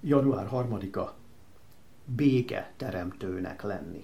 Január 3-a. Béke teremtőnek lenni.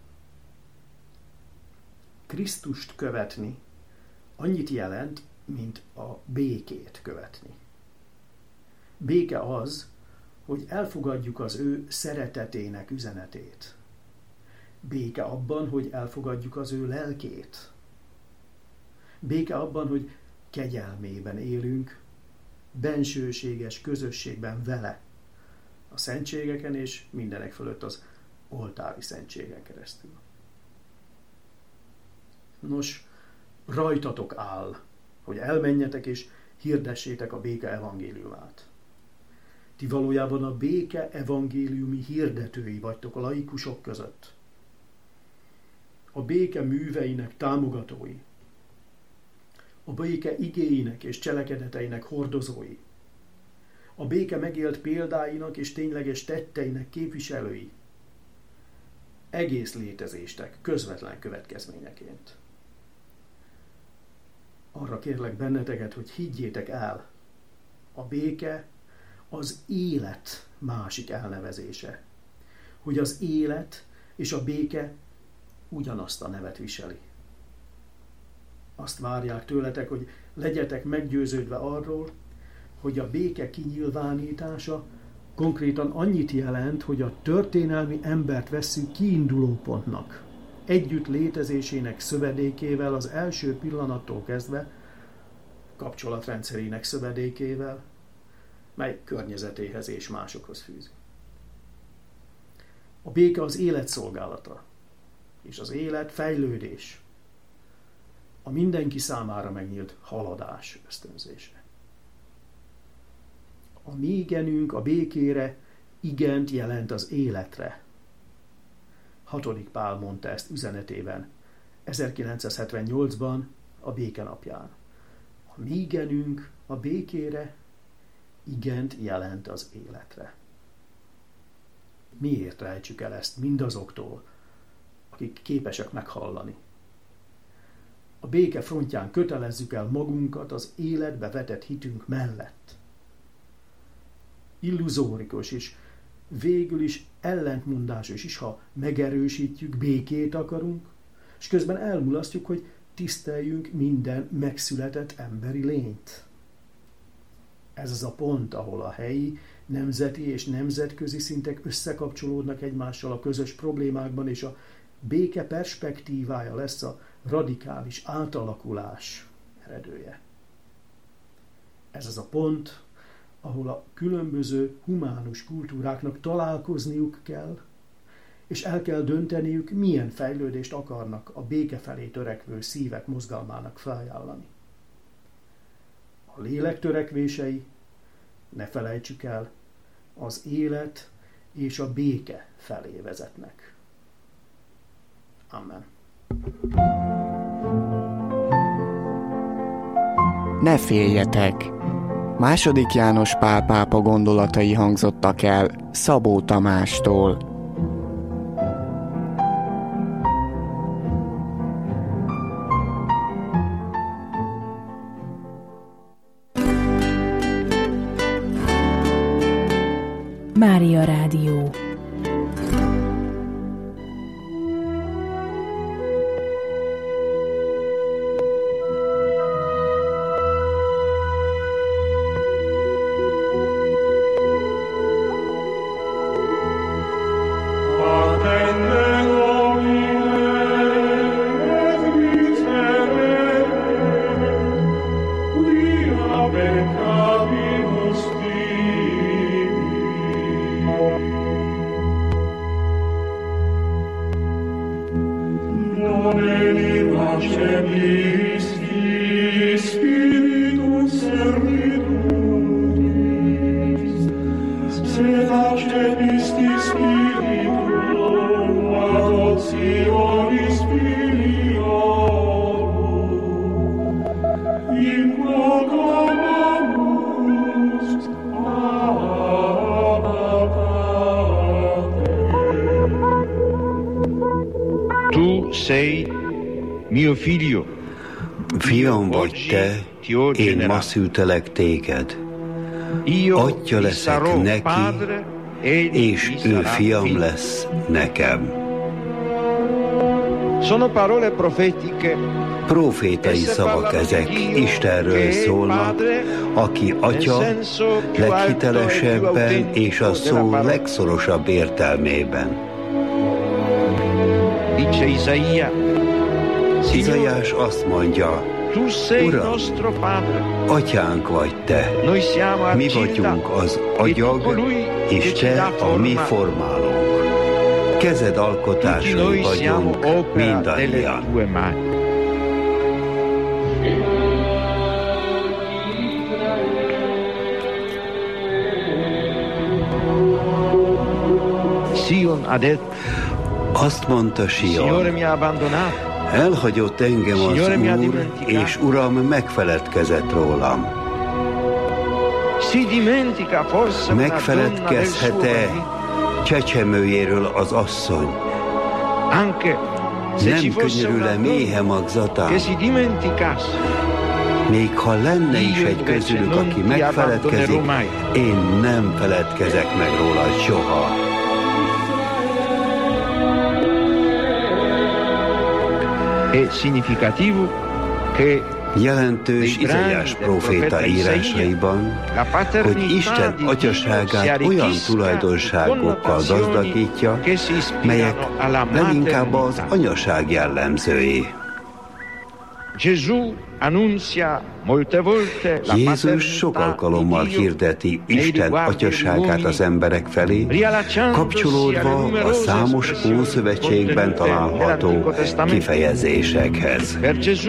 Krisztust követni annyit jelent, mint a békét követni. Béke az, hogy elfogadjuk az ő szeretetének üzenetét. Béke abban, hogy elfogadjuk az ő lelkét. Béke abban, hogy kegyelmében élünk, bensőséges közösségben vele, a szentségeken és mindenek fölött az oltári szentségen keresztül. Nos, rajtatok áll, hogy elmenjetek és hirdessétek a béke evangéliumát. Ti valójában a béke evangéliumi hirdetői vagytok a laikusok között. A béke műveinek támogatói. A béke igéinek és cselekedeteinek hordozói. A béke megélt példáinak és tényleges tetteinek képviselői. Egész létezéstek közvetlen következményeként. Arra kérlek benneteket, hogy higgyétek el, a béke az élet másik elnevezése. Hogy az élet és a béke ugyanazt a nevet viseli. Azt várják tőletek, hogy legyetek meggyőződve arról, hogy a béke kinyilvánítása konkrétan annyit jelent, hogy a történelmi embert vesszük kiindulópontnak, együtt létezésének szövedékével az első pillanattól kezdve, kapcsolatrendszerének szövedékével, mely környezetéhez és másokhoz fűzi. A béke az élet szolgálata, és az élet fejlődés, a mindenki számára megnyílt haladás ösztönzése. A mi igenünk a békére igent jelent az életre. 6. Pál mondta ezt üzenetében 1978-ban a békenapján. A mi igenünk a békére igent jelent az életre. Miért rejtsük el ezt mindazoktól, akik képesek meghallani? A béke frontján kötelezzük el magunkat az életbe vetett hitünk mellett. Illuzórikus és végül is ellentmondásos is, ha megerősítjük, békét akarunk, és közben elmulasztjuk, hogy tiszteljünk minden megszületett emberi lényt. Ez az a pont, ahol a helyi, nemzeti és nemzetközi szintek összekapcsolódnak egymással a közös problémákban, és a béke perspektívája lesz a radikális átalakulás eredője. Ez az a pont, ahol a különböző humánus kultúráknak találkozniuk kell, és el kell dönteniük, milyen fejlődést akarnak a béke felé törekvő szívek mozgalmának felajánlani. A lélek törekvései, ne felejtsük el, az élet és a béke felé vezetnek. Amen. Ne féljetek! II. János Pál pápa gondolatai hangzottak el Szabó Tamástól. Mária Rádió. Tu sei mio figlio. Fiam vagy te, én ma szültelek téged. atya leszek neki, és ő fiam lesz nekem. Profétai szavak ezek, Istenről szólnak, aki atya leghitelesebben és a szó legszorosabb értelmében. Izaiás azt mondja, Uram, atyánk vagy te, mi vagyunk az agyag, és te a mi formálónk. Kezed alkotásai vagyunk mindannyian. Azt mondta Sion, elhagyott engem az Úr, és Uram megfeledkezett rólam. Megfeledkezhet-e csecsemőjéről az asszony? Nem könyörül-e méhe magzatán? Még ha lenne is egy közülük, aki megfeledkezik, én nem feledkezek meg róla soha. Jelentős Izaiás próféta írásaiban, hogy Isten atyaságát olyan tulajdonságokkal gazdagítja, melyek leginkább az anyaság jellemzői. Jézus sok alkalommal hirdeti Isten atyaságát az emberek felé, kapcsolódva a számos Ószövetségben található kifejezésekhez.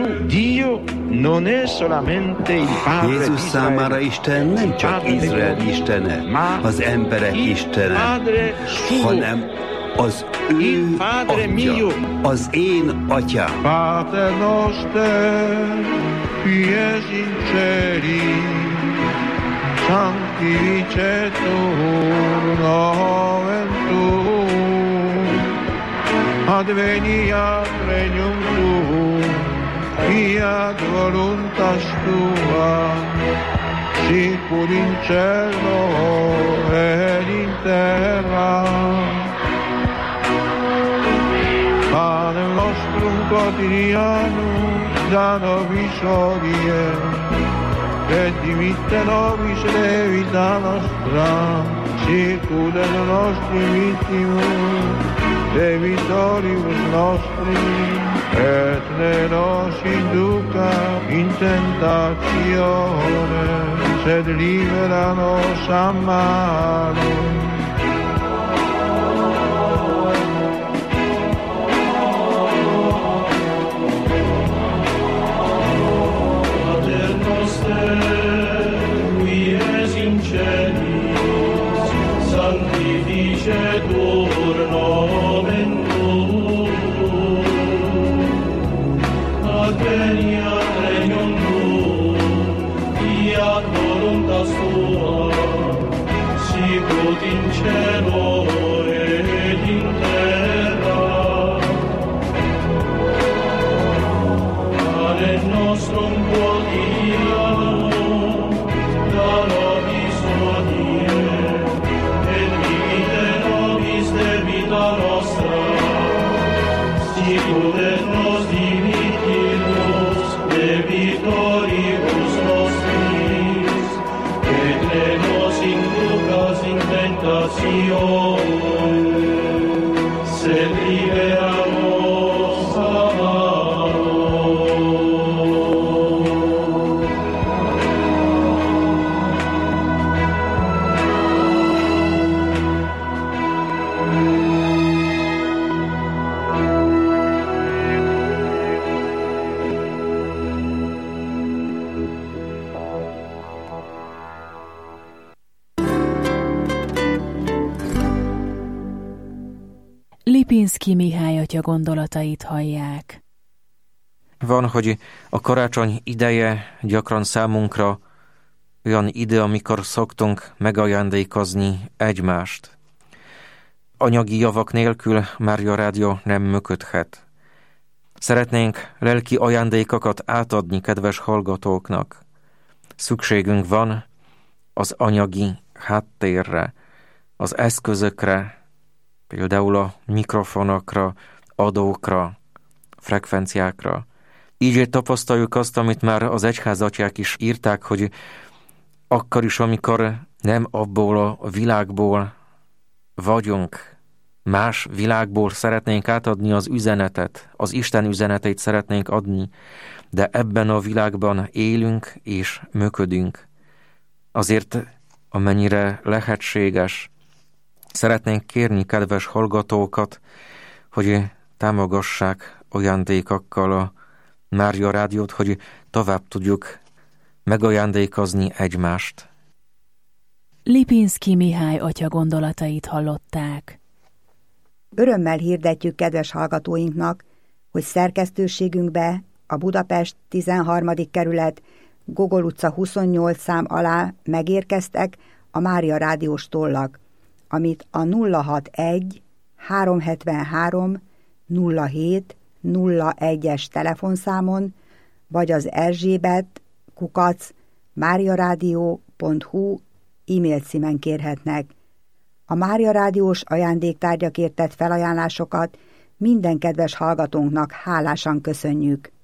Jézus számára Isten nem csak Izrael istene, az emberek istene, hanem az ő atya, az én atyám. Pater noster, qui es in celi, sanctificetur nomen tuum, adveniat regnum tuum, fiat voluntas tua, sicur in cielo et in terra. Panem nostrum quotidianum da nobis hodie, et dimitte nobis levita nostra, sicut et nostri vittimus, debitoribus nostri, et ne nos induca in tentatione, sed libera nos a malo. Sanctificetur nomen tuum, adveniat regnum tuum, fiat voluntas tua, sicut in cielo et in terra. Panem nostrum quotidianum da nobis hodie, debita nostra, sicut et nos dimittimus debitoribus nostris, et ne nos inducas in tentatione, sed libera nos a malo. Lipinszky Mihály atya gondolatait hallják. Van, hogy a karácsony ideje gyakran számunkra olyan ide, amikor szoktunk megajándékozni egymást. Anyagi javak nélkül Mária Rádió nem működhet. Szeretnénk lelki ajándékokat átadni kedves hallgatóknak. Szükségünk van az anyagi háttérre, az eszközökre, például a mikrofonokra, adókra, frekvenciákra. Így tapasztaljuk azt, amit már az egyházatyák is írták, hogy akkor is, amikor nem abból a világból vagyunk, más világból szeretnénk átadni az üzenetet, az Isten üzeneteit szeretnénk adni, de ebben a világban élünk és működünk. Azért, amennyire lehetséges, szeretnénk kérni kedves hallgatókat, hogy támogassák ajándékokkal a Mária Rádiót, hogy tovább tudjuk megajándékozni egymást. Lipinszky Mihály atya gondolatait hallották. Örömmel hirdetjük kedves hallgatóinknak, hogy szerkesztőségünkbe a Budapest 13. kerület Gogol utca 28 szám alá megérkeztek a Mária Rádiós tollak, amit a 061 373 07 01-es telefonszámon, vagy az erzsébet@mariaradio.hu e-mail címen kérhetnek. A Mária Rádiós ajándéktárgyakért tett felajánlásokat minden kedves hallgatónknak hálásan köszönjük.